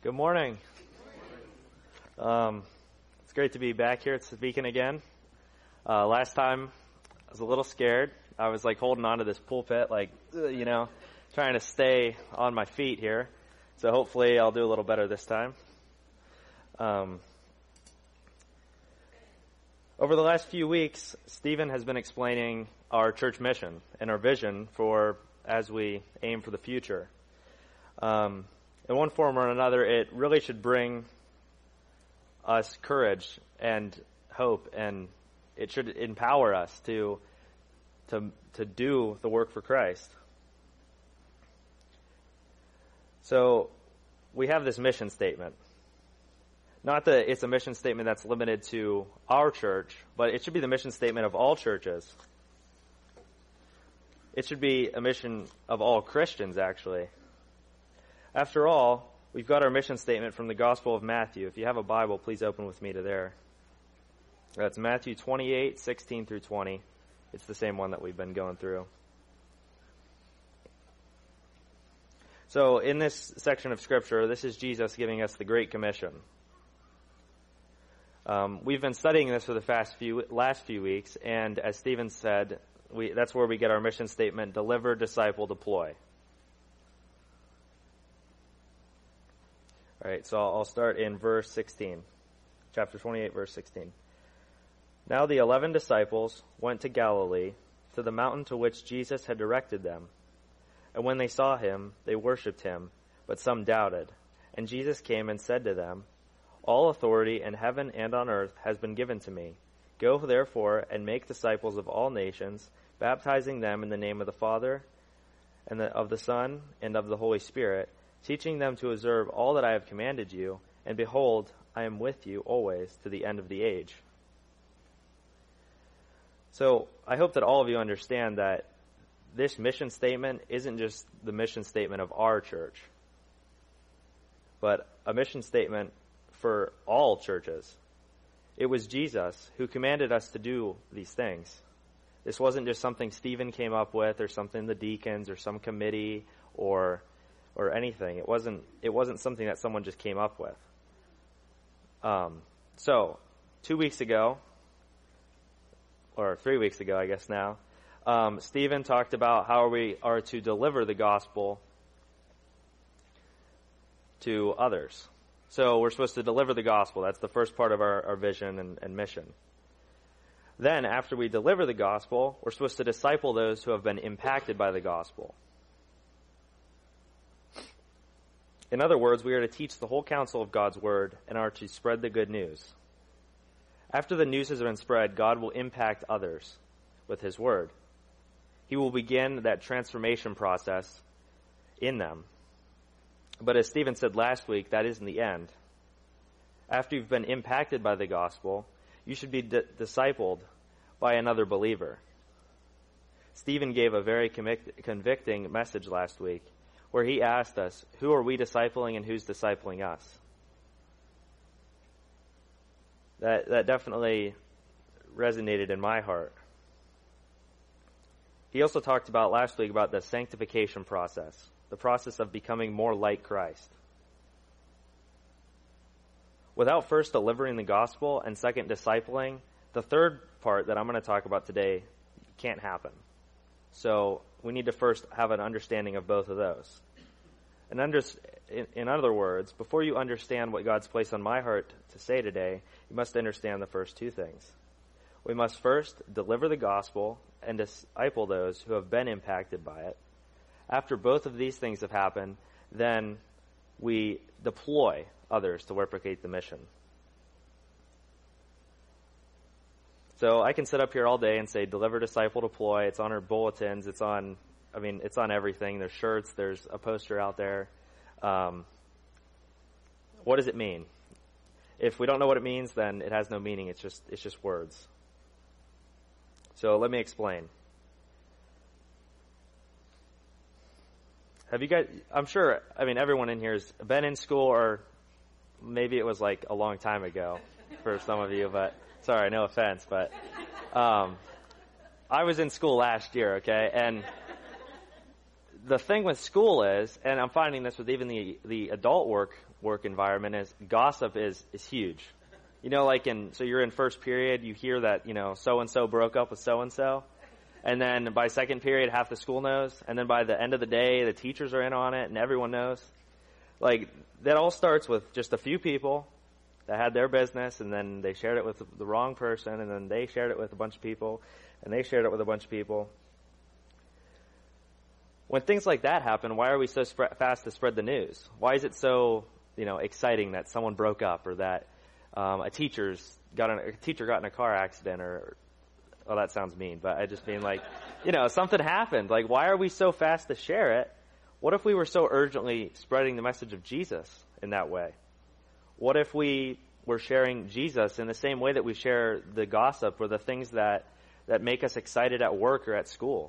Good morning. It's great to be back here at speaking again. Last time I was a little scared. I was like holding onto this pulpit, trying to stay on my feet here. So hopefully I'll do a little better this time. Over the last few weeks, Stephen has been explaining our church mission and our vision for as we aim for the future. In one form or another, it really should bring us courage and hope, and it should empower us to do the work for Christ. So we have this mission statement. Not that it's a mission statement that's limited to our church, but it should be the mission statement of all churches. It should be a mission of all Christians, actually. After all, we've got our mission statement from the Gospel of Matthew. If you have a Bible, please open with me to there. That's Matthew 28, 16 through 20. It's the same one that we've been going through. So in this section of Scripture, this is Jesus giving us the Great Commission. We've been studying this for the last few weeks, and as Stephen said, that's where we get our mission statement: deliver, disciple, deploy. All right, so I'll start in verse 16, chapter 28, verse 16. Now the 11 disciples went to Galilee, to the mountain to which Jesus had directed them. And when they saw him, they worshipped him, but some doubted. And Jesus came and said to them, All authority in heaven and on earth has been given to me. Go therefore and make disciples of all nations, baptizing them in the name of the Father, and of the Son, and of the Holy Spirit, teaching them to observe all that I have commanded you, and behold, I am with you always to the end of the age. So I hope that all of you understand that this mission statement isn't just the mission statement of our church, but a mission statement for all churches. It was Jesus who commanded us to do these things. This wasn't just something Stephen came up with, or something the deacons, or some committee, or anything. It wasn't something that someone just came up with. So 2 weeks ago, or 3 weeks ago, I guess now, Stephen talked about how we are to deliver the gospel to others. So we're supposed to deliver the gospel. That's the first part of our vision and mission. Then, after we deliver the gospel, we're supposed to disciple those who have been impacted by the gospel. In other words, we are to teach the whole counsel of God's word and are to spread the good news. After the news has been spread, God will impact others with his word. He will begin that transformation process in them. But as Stephen said last week, that isn't the end. After you've been impacted by the gospel, you should be discipled by another believer. Stephen gave a very convicting message last week, where he asked us, who are we discipling and who's discipling us? That definitely resonated in my heart. He also talked about last week about the sanctification process, the process of becoming more like Christ. Without first delivering the gospel and second discipling, the third part that I'm going to talk about today can't happen. So we need to first have an understanding of both of those. And in other words, before you understand what God's placed on my heart to say today, you must understand the first two things. We must first deliver the gospel and disciple those who have been impacted by it. After both of these things have happened, then we deploy others to replicate the mission. So I can sit up here all day and say, deliver, disciple, deploy. It's on our bulletins. It's on everything. There's shirts. There's a poster out there. What does it mean? If we don't know what it means, then it has no meaning. It's just words. So let me explain. Have you guys, I'm sure, everyone in here has been in school, or maybe it was like a long time ago for some of you, but sorry, no offense, but I was in school last year, okay? And the thing with school is, and I'm finding this with even the adult work environment, is gossip is huge. You know, so you're in first period, you hear that, so-and-so broke up with so-and-so. And then by second period, half the school knows. And then by the end of the day, the teachers are in on it and everyone knows. That all starts with just a few people that had their business, and then they shared it with the wrong person, and then they shared it with a bunch of people, and they shared it with a bunch of people. When things like that happen, why are we so fast to spread the news? Why is it so, exciting that someone broke up, or that a teacher got in a car accident, or well, that sounds mean, but I just mean something happened. Why are we so fast to share it? What if we were so urgently spreading the message of Jesus in that way? What if we were sharing Jesus in the same way that we share the gossip or the things that make us excited at work or at school?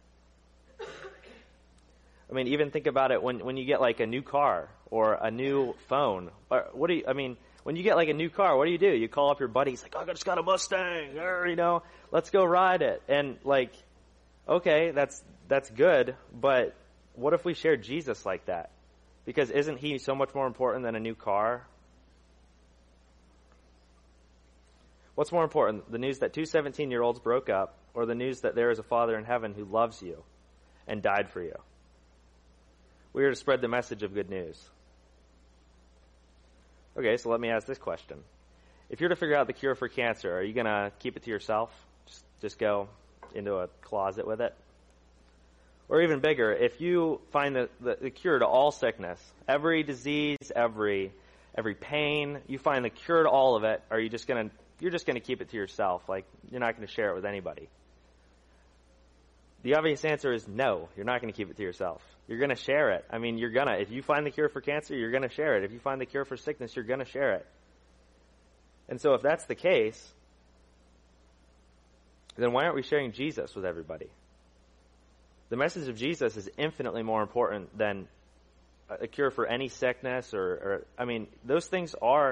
I mean, even think about it when you get a new car or a new phone. Or when you get a new car, what do? You call up your buddy. He's like, "Oh, I just got a Mustang. Let's go ride it." And okay, that's good, but what if we shared Jesus like that? Because isn't he so much more important than a new car? What's more important, the news that two 17-year-olds broke up, or the news that there is a Father in heaven who loves you and died for you? We are to spread the message of good news. Okay, so let me ask this question. If you're to figure out the cure for cancer, are you going to keep it to yourself? Just go into a closet with it? Or even bigger, if you find the cure to all sickness, every disease, every pain, you find the cure to all of it, are you just going to keep it to yourself? You're not going to share it with anybody? The obvious answer is no, you're not going to keep it to yourself. You're going to share it. If you find the cure for cancer, you're going to share it. If you find the cure for sickness, you're going to share it. And so if that's the case, then why aren't we sharing Jesus with everybody? The message of Jesus is infinitely more important than a cure for any sickness those things are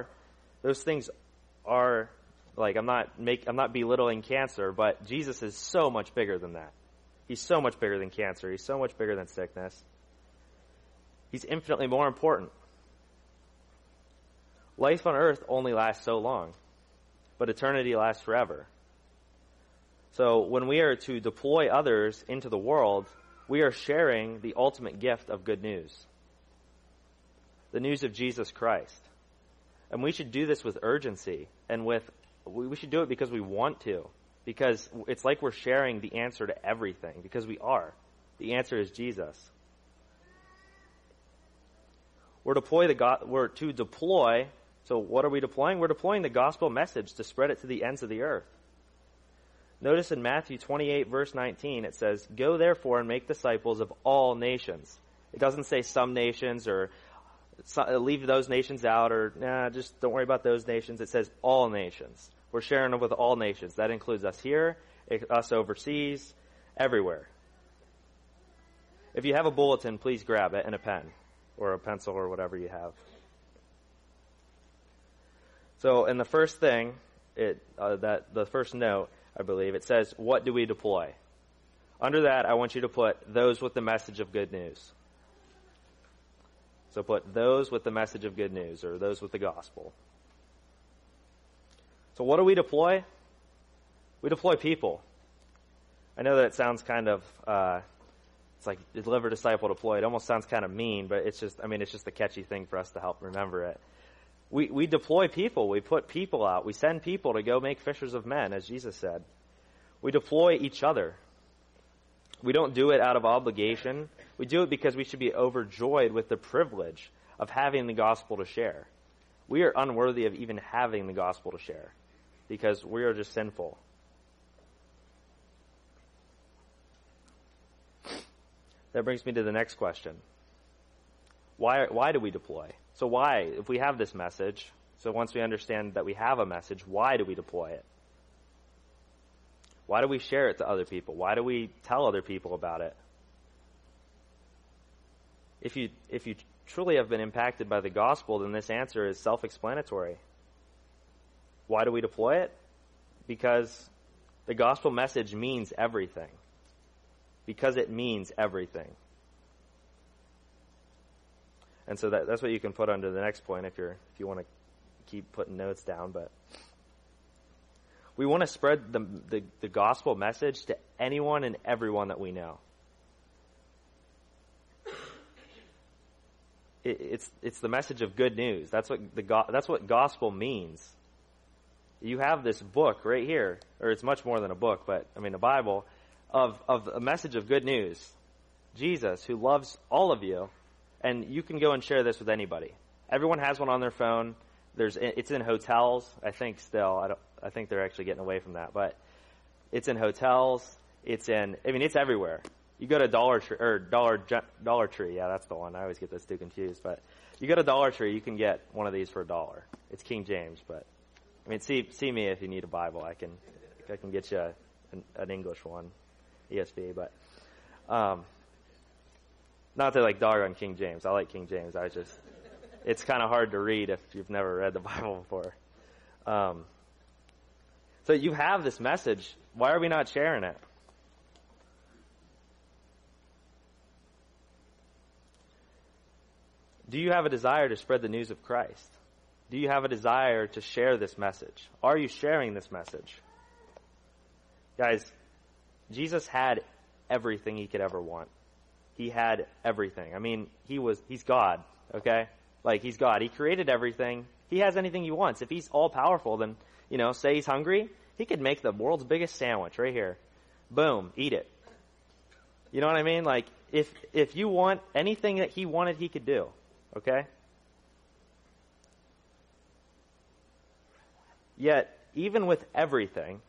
I'm not belittling cancer, but Jesus is so much bigger than that. He's so much bigger than cancer. He's so much bigger than sickness. He's infinitely more important. Life on earth only lasts so long, but eternity lasts forever. So when we are to deploy others into the world, we are sharing the ultimate gift of good news, the news of Jesus Christ. And we should do this with urgency, and we should do it because we want to, because it's like we're sharing the answer to everything, because we are. The answer is Jesus. We're to deploy, so what are we deploying? We're deploying the gospel message to spread it to the ends of the earth. Notice in Matthew 28, verse 19, it says, "Go therefore and make disciples of all nations." It doesn't say some nations or leave those nations out or just don't worry about those nations. It says all nations. We're sharing them with all nations. That includes us here, us overseas, everywhere. If you have a bulletin, please grab it and a pen or a pencil or whatever you have. So in the first thing, the first note, I believe, it says, what do we deploy? Under that, I want you to put those with the message of good news. So put those with the message of good news, or those with the gospel. So what do we deploy? We deploy people. I know that it sounds kind of, it's like deliver, disciple, deploy. It almost sounds kind of mean, but it's just a catchy thing for us to help remember it. We deploy people. We put people out. We send people to go make fishers of men, as Jesus said. We deploy each other. We don't do it out of obligation. We do it because we should be overjoyed with the privilege of having the gospel to share. We are unworthy of even having the gospel to share because we are just sinful. That brings me to the next question. Why do we deploy? So why, if we have this message, so once we understand that we have a message, why do we deploy it? Why do we share it to other people? Why do we tell other people about it? If you truly have been impacted by the gospel, then this answer is self-explanatory. Why do we deploy it? Because the gospel message means everything. Because it means everything. And so that's what you can put under the next point if you want to keep putting notes down. But we want to spread the gospel message to anyone and everyone that we know. It's the message of good news. That's what gospel means. You have this book right here, or it's much more than a book, but I mean a Bible of a message of good news. Jesus, who loves all of you, and you can go and share this with anybody. Everyone has one on their phone. It's in hotels, I think. Still, I think they're actually getting away from that, but it's in hotels. It's everywhere. You go to Dollar Tree. Yeah, that's the one. I always get those two confused. But you go to Dollar Tree, you can get one of these for $1. It's King James, but I mean, see me if you need a Bible. I can get you an English one, ESV. But not to dog on King James. I like King James. It's kind of hard to read if you've never read the Bible before. So you have this message. Why are we not sharing it? Do you have a desire to spread the news of Christ? Do you have a desire to share this message? Are you sharing this message? Guys, Jesus had everything he could ever want. He had everything. I mean, he's God, okay? He's God. He created everything. He has anything he wants. If he's all powerful, then, say he's hungry, he could make the world's biggest sandwich right here. Boom, eat it. You know what I mean? If you want anything that he wanted, he could do. Okay? Yet, even with everything,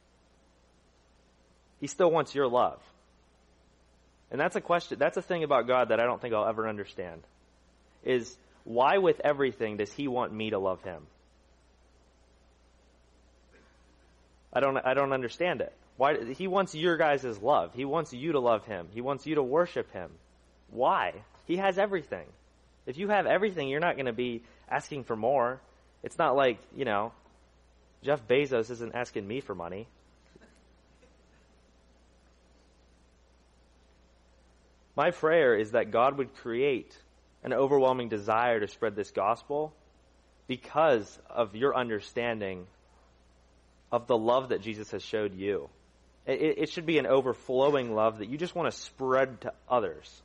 he still wants your love. And that's a question, that's a thing about God that I don't think I'll ever understand. Is why with everything does he want me to love him? I don't understand it. Why he wants your guys' love. He wants you to love him. He wants you to worship him. Why? He has everything. If you have everything, you're not going to be asking for more. It's not like, Jeff Bezos isn't asking me for money. My prayer is that God would create an overwhelming desire to spread this gospel because of your understanding of the love that Jesus has showed you. It should be an overflowing love that you just want to spread to others.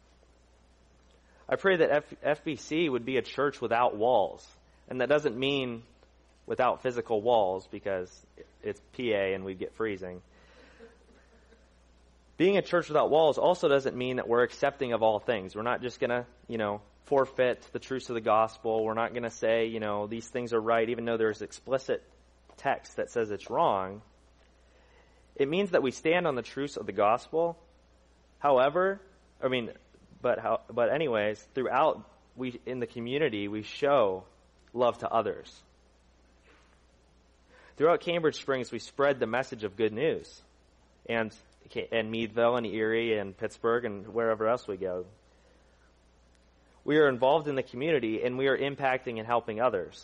I pray that FBC would be a church without walls. And that doesn't mean without physical walls because it's PA and we'd get freezing. Being a church without walls also doesn't mean that we're accepting of all things. We're not just going to, forfeit the truths of the gospel. We're not going to say, these things are right even though there's explicit text that says it's wrong. It means that we stand on the truths of the gospel. However, but anyways, throughout in the community, we show love to others. Throughout Cambridge Springs, we spread the message of good news. And Meadville and Erie and Pittsburgh and wherever else we go. We are involved in the community and we are impacting and helping others.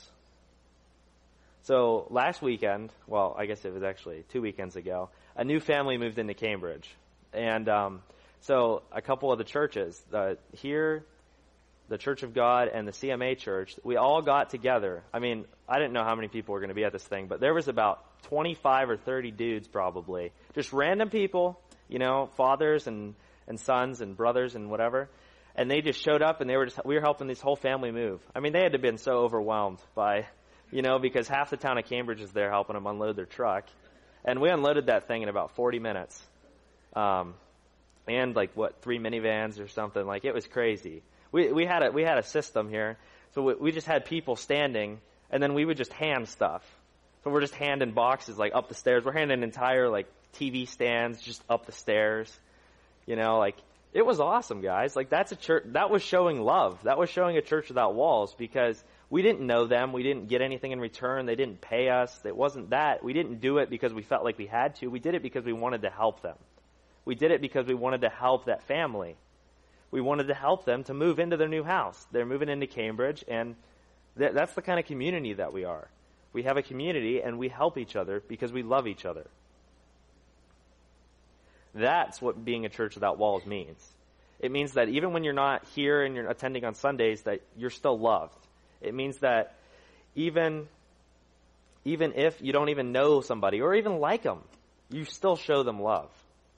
So last weekend, well, I guess it was actually 2 weekends ago, a new family moved into Cambridge. And so a couple of the churches, here, the Church of God and the CMA Church, we all got together. I mean, I didn't know how many people were going to be at this thing, but there was about 25 or 30 dudes probably. Just random people, fathers and sons and brothers and whatever. And they just showed up and we were helping this whole family move. I mean, they had to have been so overwhelmed by, because half the town of Cambridge is there helping them unload their truck. And we unloaded that thing in about 40 minutes. And 3 minivans or something. It was crazy. We had a system here. So we just had people standing and then we would just hand stuff. So we're just handing boxes up the stairs. We're handing entire TV stands just up the stairs. It was awesome, guys. That's a church that was showing love. That was showing a church without walls because we didn't know them. We didn't get anything in return. They didn't pay us. It wasn't that. We didn't do it because we felt like we had to. We did it because we wanted to help them. We did it because we wanted to help that family. We wanted to help them to move into their new house. They're moving into Cambridge, and that's the kind of community that we are. We have a community, and we help each other because we love each other. That's what being a church without walls means. It means that even when you're not here and you're attending on Sundays, that you're still loved. It means that even if you don't even know somebody or even like them, you still show them love.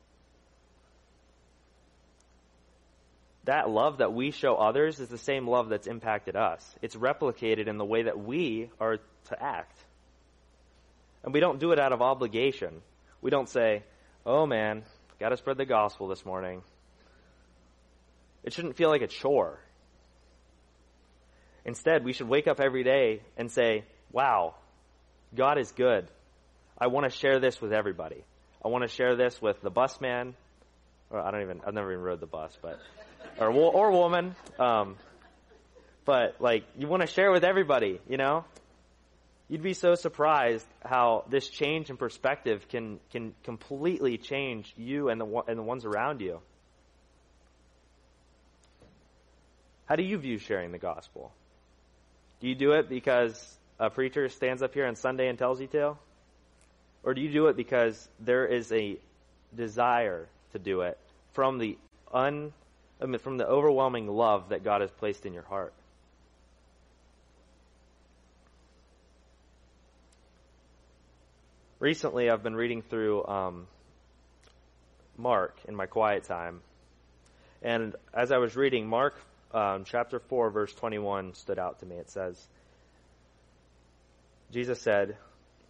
That love that we show others is the same love that's impacted us. It's replicated in the way that we are to act. And we don't do it out of obligation. We don't say, oh man, got to spread the gospel this morning. It shouldn't feel like a chore. Instead, we should wake up every day and say, wow, God is good. I want to share this with everybody. I want to share this with the bus man. Or I've never even rode the bus, but, or woman. But like, you want to share with everybody, you know? You'd be so surprised how this change in perspective can completely change you and the ones around you. How do you view sharing the gospel? Do you do it because a preacher stands up here on Sunday and tells you to? Or do you do it because there is a desire to do it from the overwhelming love that God has placed in your heart? Recently, I've been reading through Mark in my quiet time. And as I was reading, Mark chapter 4, verse 21 stood out to me. It says, Jesus said,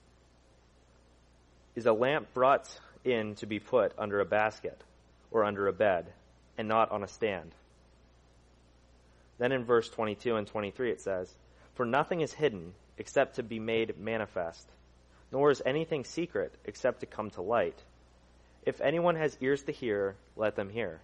is a lamp brought in to be put under a basket or under a bed and not on a stand? Then in verse 22 and 23 it says, for nothing is hidden except to be made manifest, nor is anything secret except to come to light. If anyone has ears to hear, let them hear.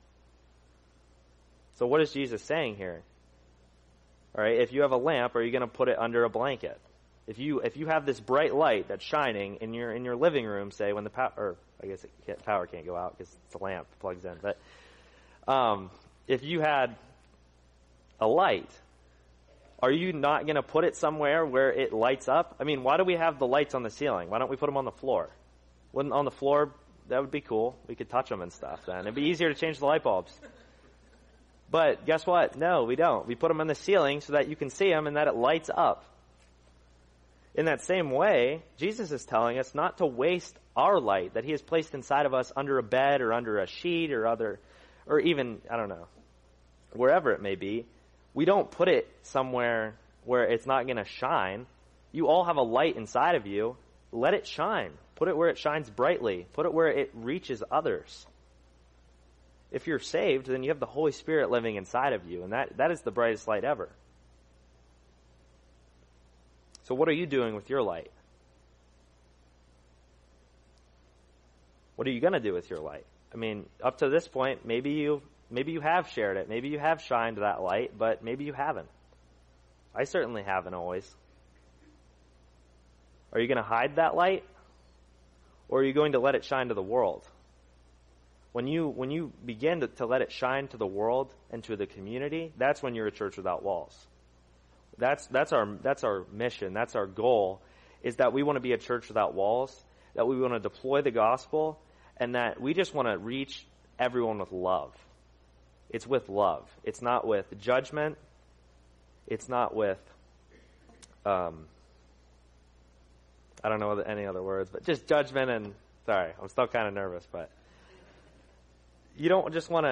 So what is Jesus saying here? All right, if you have a lamp, are you going to put it under a blanket? If you have this bright light that's shining in your living room, say when the power can't go out because it's a lamp that plugs in. But if you had a light, are you not going to put it somewhere where it lights up? I mean, why do we have the lights on the ceiling? Why don't we put them on the floor? Wouldn't on the floor, that would be cool. We could touch them and stuff then. It'd be easier to change the light bulbs. But guess what? No, we don't. We put them on the ceiling so that you can see them and that it lights up. In that same way, Jesus is telling us not to waste our light that he has placed inside of us under a bed or under a sheet or even, I don't know, wherever it may be. We don't put it somewhere where it's not going to shine. You all have a light inside of you. Let it shine. Put it where it shines brightly. Put it where it reaches others. If you're saved, then you have the Holy Spirit living inside of you, and that is the brightest light ever. So what are you doing with your light? What are you going to do with your light? I mean, up to this point, maybe you have shared it. Maybe you have shined that light, but maybe you haven't. I certainly haven't always. Are you going to hide that light? Or are you going to let it shine to the world? When you begin to let it shine to the world and to the community, that's when you're a church without walls. That's our mission. That's our goal, is that we want to be a church without walls, that we want to deploy the gospel, and that we just want to reach everyone with love. It's with love. It's not with judgment. It's not with, I don't know any other words, but just judgment and, sorry, I'm still kind of nervous, but you want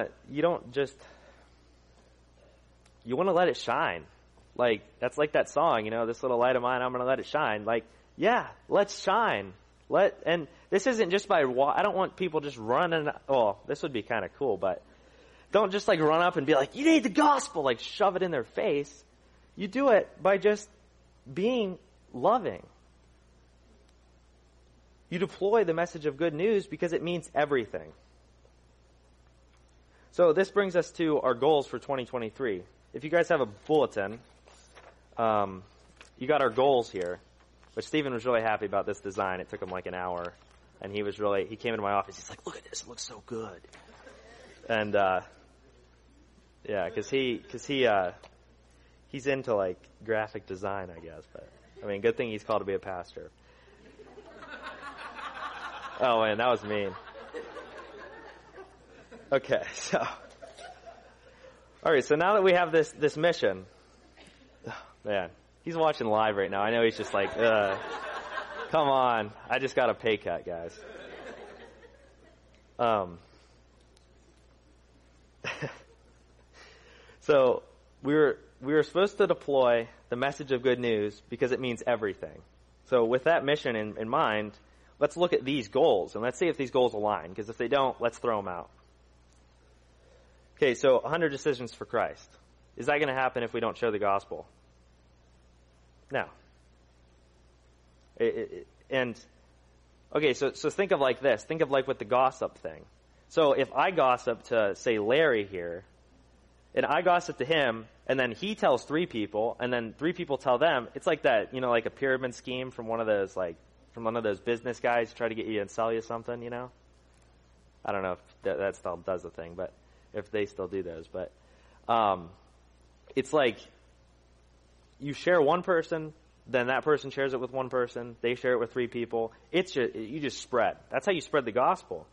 to let it shine. Like, that's like that song, this little light of mine, I'm going to let it shine. Like, yeah, let's shine. And this isn't just I don't want people just running, this would be kind of cool, but don't just like run up and be like, you need the gospel, like shove it in their face. You do it by just being loving. You deploy the message of good news because it means everything. So this brings us to our goals for 2023. If you guys have a bulletin, you got our goals here. But Stephen was really happy about this design. It took him like an hour. And he came into my office. He's like, look at this. It looks so good. And, yeah, cause he's into like graphic design, I guess. But I mean, good thing he's called to be a pastor. Oh man, that was mean. Okay, so All right, so now that we have this mission, man, he's watching live right now. I know he's just like, come on, I just got a pay cut, guys. So we were supposed to deploy the message of good news because it means everything. So with that mission in mind, let's look at these goals and let's see if these goals align. Because if they don't, let's throw them out. Okay, so 100 decisions for Christ. Is that going to happen if we don't share the gospel? No. Okay, so think of like this. Think of like with the gossip thing. So if I gossip to, say, Larry here, and I gossip to him, and then he tells 3 people, and then 3 people tell them, it's like that, like a pyramid scheme from one of those business guys try to get you and sell you something, I don't know if that still does the thing, but if they still do those. But it's like you share one person, then that person shares it with one person, they share it with 3 people. You just spread. That's how you spread the gospel.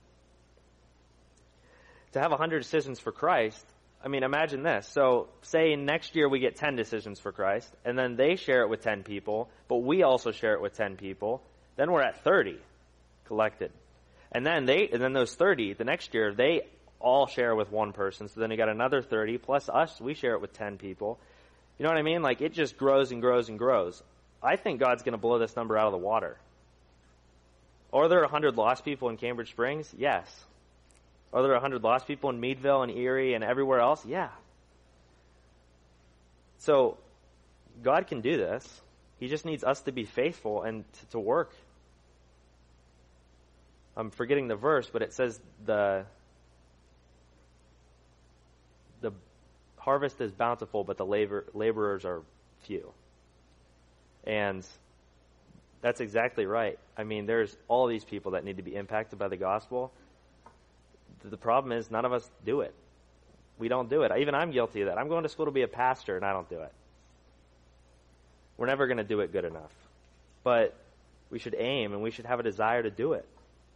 To have 100 decisions for Christ, I mean, imagine this. So say next year we get 10 decisions for Christ, and then they share it with 10 people, but we also share it with 10 people. Then we're at 30 collected. And then those 30, the next year, they all share with one person. So then you got another 30, plus us, we share it with 10 people. You know what I mean? Like, it just grows and grows and grows. I think God's going to blow this number out of the water. Are there 100 lost people in Cambridge Springs? Yes. Are there 100 lost people in Meadville and Erie and everywhere else? Yeah. So God can do this. He just needs us to be faithful and to work. I'm forgetting the verse, but it says the harvest is bountiful, but the laborers are few. And that's exactly right. I mean, there's all these people that need to be impacted by the gospel. The problem is none of us do it. We don't do it. Even I'm guilty of that. I'm going to school to be a pastor, and I don't do it. We're never going to do it good enough. But we should aim, and we should have a desire to do it.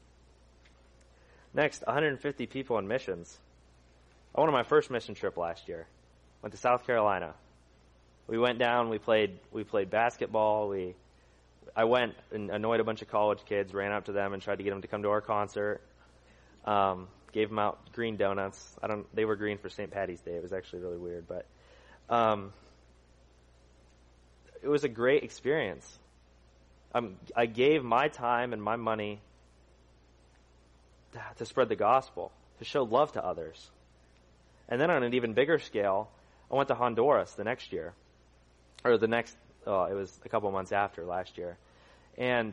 Next, 150 people in missions. I went on my first mission trip last year. Went to South Carolina. We went down. We played basketball. I went and annoyed a bunch of college kids. Ran up to them and tried to get them to come to our concert. Gave them out green donuts. They were green for St. Patty's Day. It was actually really weird, but it was a great experience. I gave my time and my money to spread the gospel, to show love to others. And then on an even bigger scale, I went to Honduras the next year, or it was a couple months after last year. And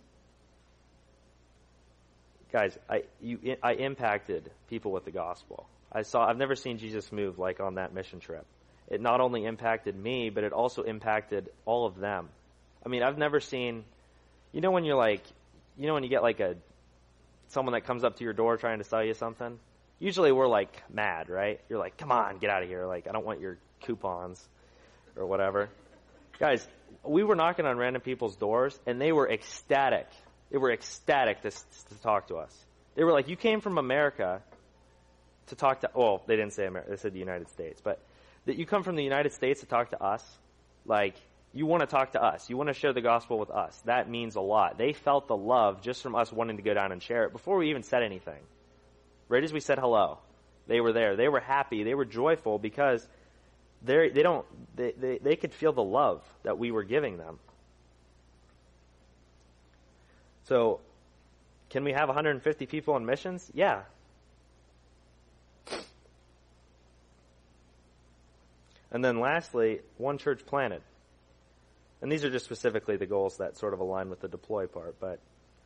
guys, I impacted people with the gospel. I've never seen Jesus move like on that mission trip. It not only impacted me, but it also impacted all of them. I mean, I've never seen, when you get like someone that comes up to your door trying to sell you something, usually we're like mad, right? You're like, come on, get out of here. Like, I don't want your coupons or whatever. Guys, we were knocking on random people's doors and they were ecstatic. They were ecstatic to talk to us. They were like, you came from America to talk to, well, they didn't say America, they said the United States, but that you come from the United States to talk to us, like, you want to talk to us. You want to share the gospel with us. That means a lot. They felt the love just from us wanting to go down and share it before we even said anything. Right as we said hello, they were there. They were happy. They were joyful because they could feel the love that we were giving them. So, can we have 150 people in missions? Yeah. And then lastly, one church planted. And these are just specifically the goals that sort of align with the deploy part. But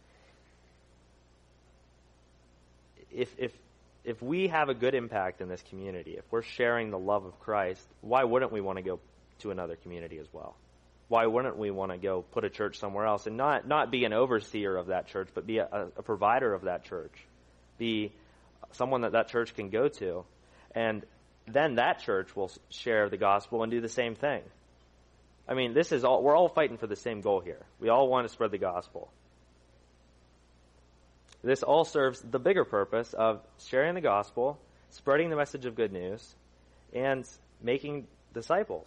if we have a good impact in this community, if we're sharing the love of Christ, why wouldn't we want to go to another community as well? Why wouldn't we want to go put a church somewhere else and not be an overseer of that church, but be a provider of that church, be someone that church can go to, and then that church will share the gospel and do the same thing. I mean, we're all fighting for the same goal here. We all want to spread the gospel. This all serves the bigger purpose of sharing the gospel, spreading the message of good news, and making disciples.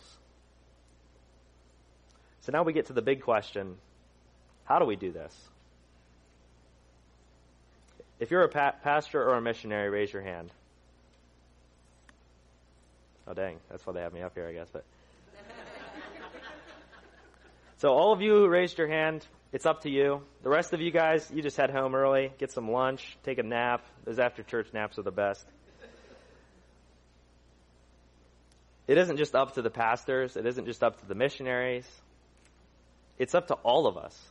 So now we get to the big question, how do we do this? If you're a pastor or a missionary, raise your hand. Oh, dang. That's why they have me up here, I guess. But so all of you raised your hand. It's up to you. The rest of you guys, you just head home early, get some lunch, take a nap. Those after-church naps are the best. It isn't just up to the pastors. It isn't just up to the missionaries. It's up to all of us.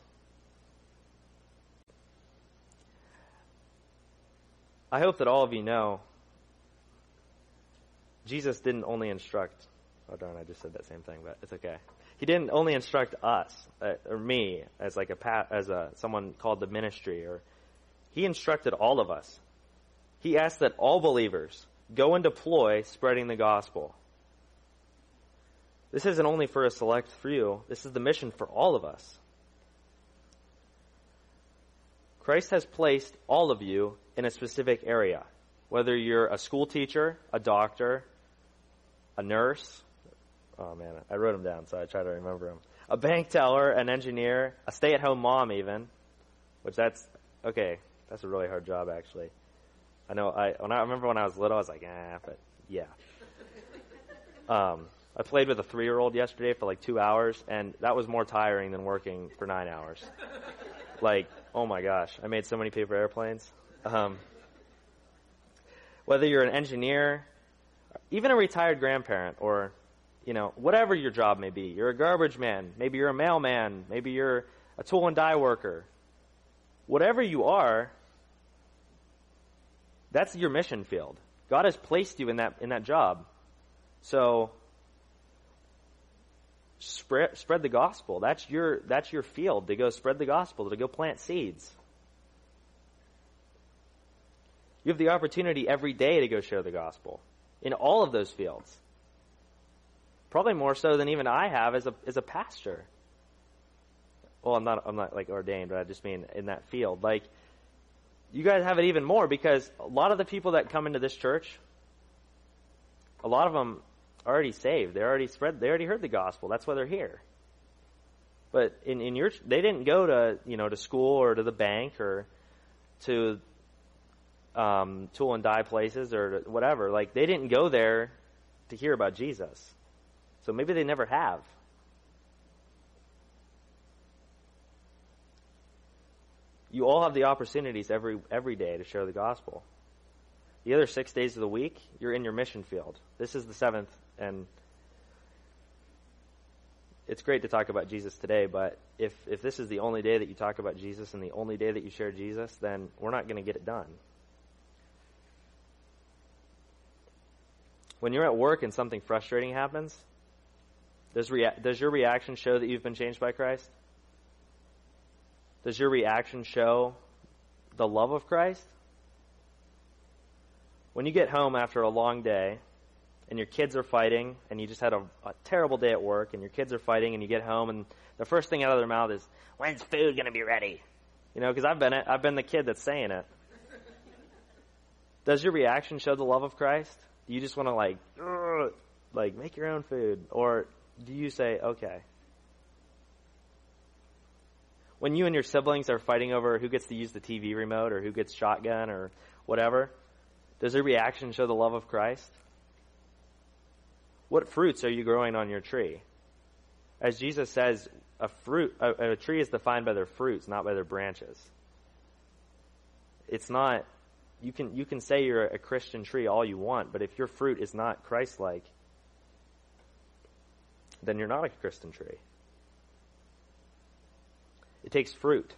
I hope that all of you know Jesus didn't only instruct, oh darn, I just said that same thing, but it's okay. He didn't only instruct us, or me, as like someone called the ministry, or he instructed all of us. He asked that all believers go and deploy spreading the gospel. This isn't only for a select few. This is the mission for all of us. Christ has placed all of you in a specific area. Whether you're a school teacher, a doctor, a nurse. Oh man, I wrote them down, so I try to remember them. A bank teller, an engineer, a stay-at-home mom even. That's a really hard job actually. I know, I remember when I was little, I was like, but yeah. I played with a 3-year-old yesterday for like 2 hours, and that was more tiring than working for 9 hours. Like, oh my gosh, I made so many paper airplanes. Whether you're an engineer, even a retired grandparent, or, whatever your job may be. You're a garbage man. Maybe you're a mailman. Maybe you're a tool and die worker. Whatever you are, that's your mission field. God has placed you in that job. So spread the gospel. That's your field, to go spread the gospel, to go plant seeds. You have the opportunity every day to go share the gospel in all of those fields. Probably more so than even I have as a pastor. Well, I'm not like ordained, but I just mean in that field. Like, you guys have it even more, because a lot of the people that come into this church, a lot of them are already saved. They already heard the gospel. That's why they're here. But they didn't go to school or to the bank or to tool and die places or whatever. Like, they didn't go there to hear about Jesus. So maybe they never have. You all have the opportunities every day to share the gospel. The other 6 days of the week, you're in your mission field. This is the 7th, and it's great to talk about Jesus today, but if this is the only day that you talk about Jesus and the only day that you share Jesus, then we're not going to get it done. When you're at work and something frustrating happens, does your reaction show that you've been changed by Christ? Does your reaction show the love of Christ? When you get home after a long day and your kids are fighting and you just had a terrible day at work and your kids are fighting and you get home and the first thing out of their mouth is, "When's food going to be ready?" Because I've been the kid that's saying it. Does your reaction show the love of Christ? Do you just want to like make your own food? Or do you say, okay? When you and your siblings are fighting over who gets to use the TV remote or who gets shotgun or whatever, does your reaction show the love of Christ? What fruits are you growing on your tree? As Jesus says, a tree is defined by their fruits, not by their branches. It's not, you can say you're a Christian tree all you want, but if your fruit is not Christ-like, then you're not a Christian tree. It takes fruit.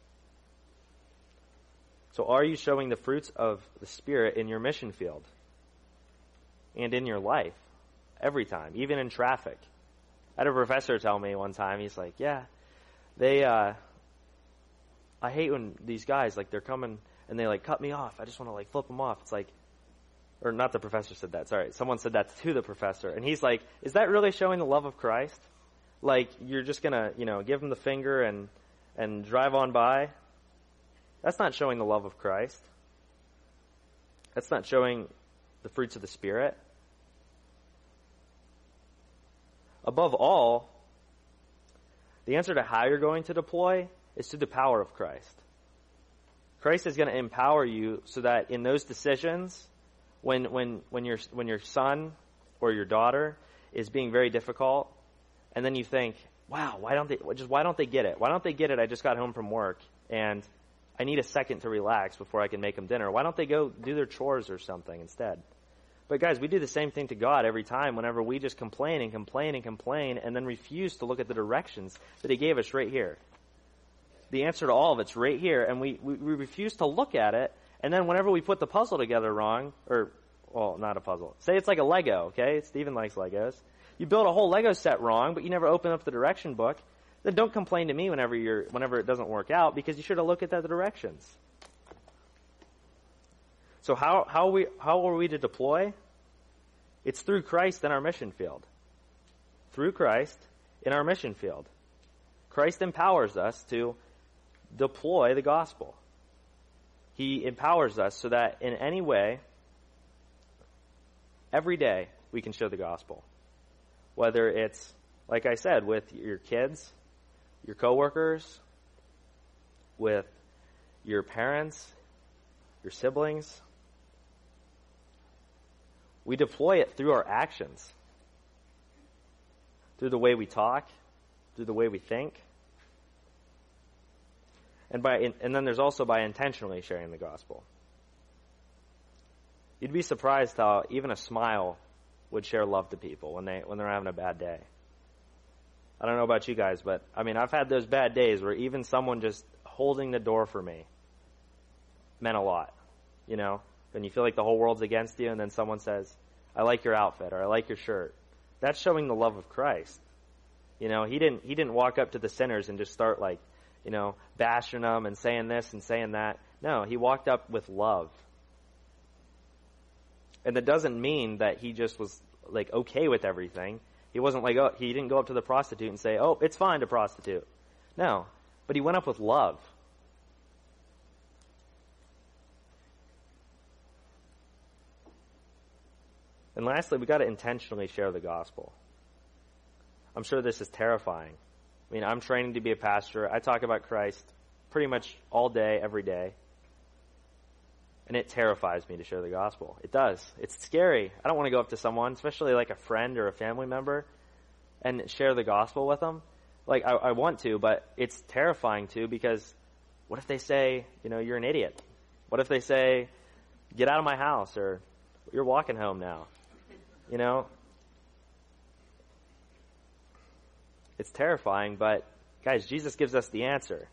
So are you showing the fruits of the Spirit in your mission field and in your life every time, even in traffic? I had a professor tell me one time, he's like, yeah, I hate when these guys, like, they're coming and they, like, cut me off. I just want to, like, flip them off. It's like, or not the professor said that, sorry. Someone said that to the professor. And he's like, is that really showing the love of Christ? Like, you're just going to, give him the finger and drive on by? That's not showing the love of Christ. That's not showing the fruits of the Spirit. Above all, the answer to how you're going to deploy is through the power of Christ. Christ is going to empower you so that in those decisions, when your son or your daughter is being very difficult, and then you think, wow, why don't they get it? Why don't they get it? I just got home from work and I need a second to relax before I can make them dinner. Why don't they go do their chores or something instead? But guys, we do the same thing to God every time whenever we just complain and complain and complain and then refuse to look at the directions that he gave us right here. The answer to all of it's right here, and we refuse to look at it, and then whenever we put the puzzle together wrong, not a puzzle. Say it's like a Lego, okay? Stephen likes Legos. You build a whole Lego set wrong, but you never open up the direction book. Then don't complain to me whenever it doesn't work out, because you should have looked at the directions. So how are we to deploy? It's through Christ in our mission field. Through Christ in our mission field. Christ empowers us to deploy the gospel. He empowers us so that in any way, every day, we can share the gospel. Whether it's, like I said, with your kids, your coworkers, with your parents, your siblings. We deploy it through our actions, through the way we talk, through the way we think. And then there's also by intentionally sharing the gospel. You'd be surprised how even a smile would share love to people when they're having a bad day. I don't know about you guys, but I've had those bad days where even someone just holding the door for me meant a lot. When you feel like the whole world's against you and then someone says, I like your outfit or I like your shirt. That's showing the love of Christ. He didn't walk up to the sinners and just start bashing them and saying this and saying that. No, he walked up with love. And that doesn't mean that he just was okay with everything. He wasn't he didn't go up to the prostitute and say, oh, it's fine to prostitute. No, but he went up with love. And lastly, we got to intentionally share the gospel. I'm sure this is terrifying. I'm training to be a pastor. I talk about Christ pretty much all day, every day. And it terrifies me to share the gospel. It does. It's scary. I don't want to go up to someone, especially like a friend or a family member, and share the gospel with them. I want to, but it's terrifying too, because what if they say, you're an idiot? What if they say, get out of my house, or you're walking home now? It's terrifying, but guys, Jesus gives us the answer.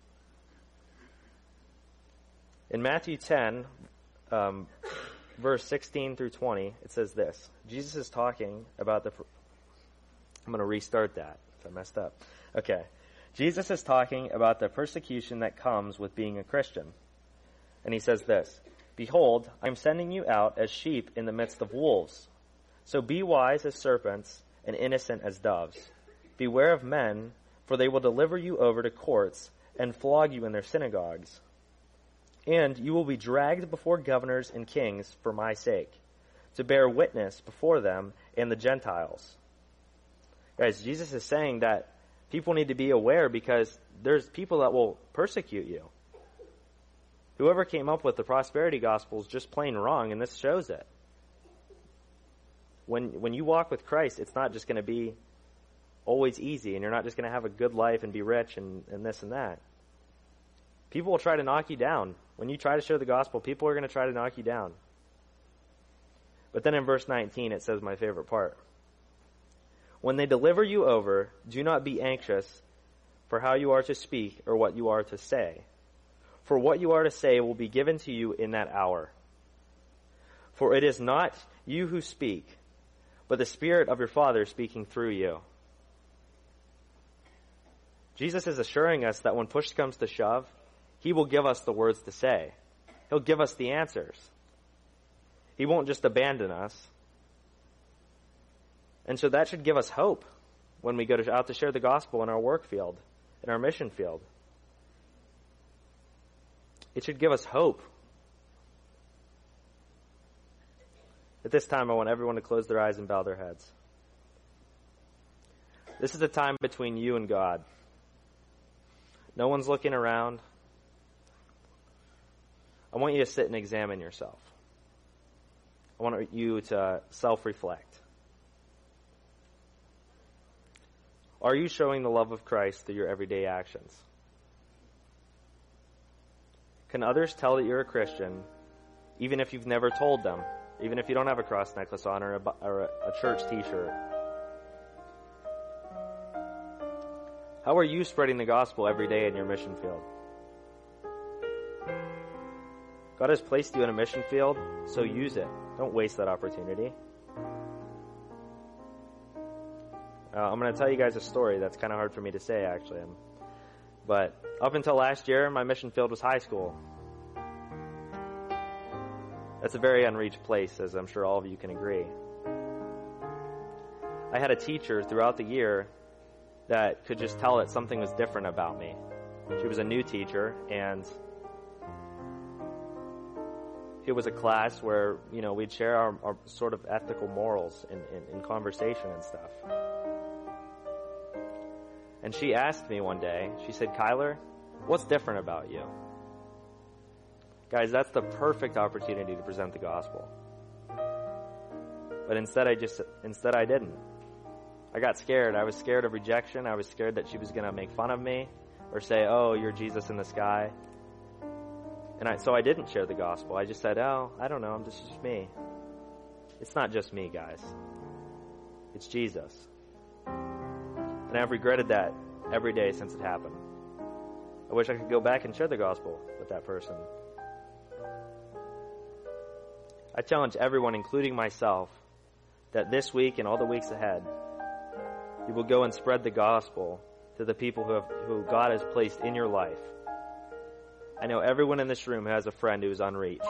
In Matthew 10, verse 16 through 20, it says this. Jesus is talking about I'm going to restart that. I messed up. Okay. Jesus is talking about the persecution that comes with being a Christian. And he says this, behold, I'm sending you out as sheep in the midst of wolves. So be wise as serpents and innocent as doves. Beware of men, for they will deliver you over to courts and flog you in their synagogues. And you will be dragged before governors and kings for my sake, to bear witness before them and the Gentiles. Guys, Jesus is saying that people need to be aware because there's people that will persecute you. Whoever came up with the prosperity gospel is just plain wrong, and this shows it. When you walk with Christ, it's not just going to be always easy, and you're not just going to have a good life and be rich and this and that. People will try to knock you down. When you try to share the gospel, people are going to try to knock you down. But then in verse 19, it says my favorite part. When they deliver you over, do not be anxious for how you are to speak or what you are to say. For what you are to say will be given to you in that hour. For it is not you who speak, but the Spirit of your Father speaking through you. Jesus is assuring us that when push comes to shove, he will give us the words to say. He'll give us the answers. He won't just abandon us. And so that should give us hope when we go out to share the gospel in our work field, in our mission field. It should give us hope. At this time, I want everyone to close their eyes and bow their heads. This is a time between you and God. No one's looking around. I want you to sit and examine yourself. I want you to self-reflect. Are you showing the love of Christ through your everyday actions? Can others tell that you're a Christian, even if you've never told them, even if you don't have a cross necklace on or a church t-shirt? How are you spreading the gospel every day in your mission field? God has placed you in a mission field, so use it. Don't waste that opportunity. I'm going to tell you guys a story that's kind of hard for me to say, actually. But up until last year, my mission field was high school. That's a very unreached place, as I'm sure all of you can agree. I had a teacher throughout the year that could just tell that something was different about me. She was a new teacher, and it was a class where, we'd share our sort of ethical morals in conversation and stuff. And she asked me one day, she said, "Kyler, what's different about you?" Guys, that's the perfect opportunity to present the gospel. But instead I didn't. I got scared. I was scared of rejection. I was scared that she was going to make fun of me or say, "Oh, you're Jesus in the sky." And so I didn't share the gospel. I just said, "Oh, I don't know. This is just me." It's not just me, guys. It's Jesus. And I've regretted that every day since it happened. I wish I could go back and share the gospel with that person. I challenge everyone, including myself, that this week and all the weeks ahead, you will go and spread the gospel to the people who God has placed in your life. I know everyone in this room has a friend who is unreached.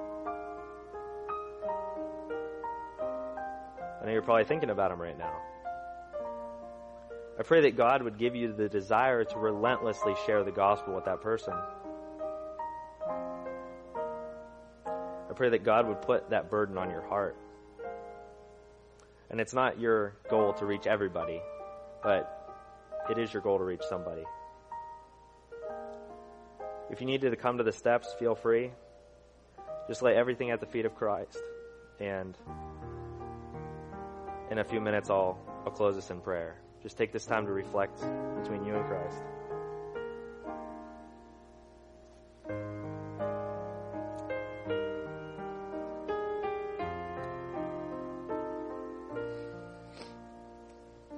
I know you're probably thinking about him right now. I pray that God would give you the desire to relentlessly share the gospel with that person. I pray that God would put that burden on your heart. And it's not your goal to reach everybody, but it is your goal to reach somebody. If you need to come to the steps, feel free. Just lay everything at the feet of Christ. And in a few minutes, I'll close this in prayer. Just take this time to reflect between you and Christ.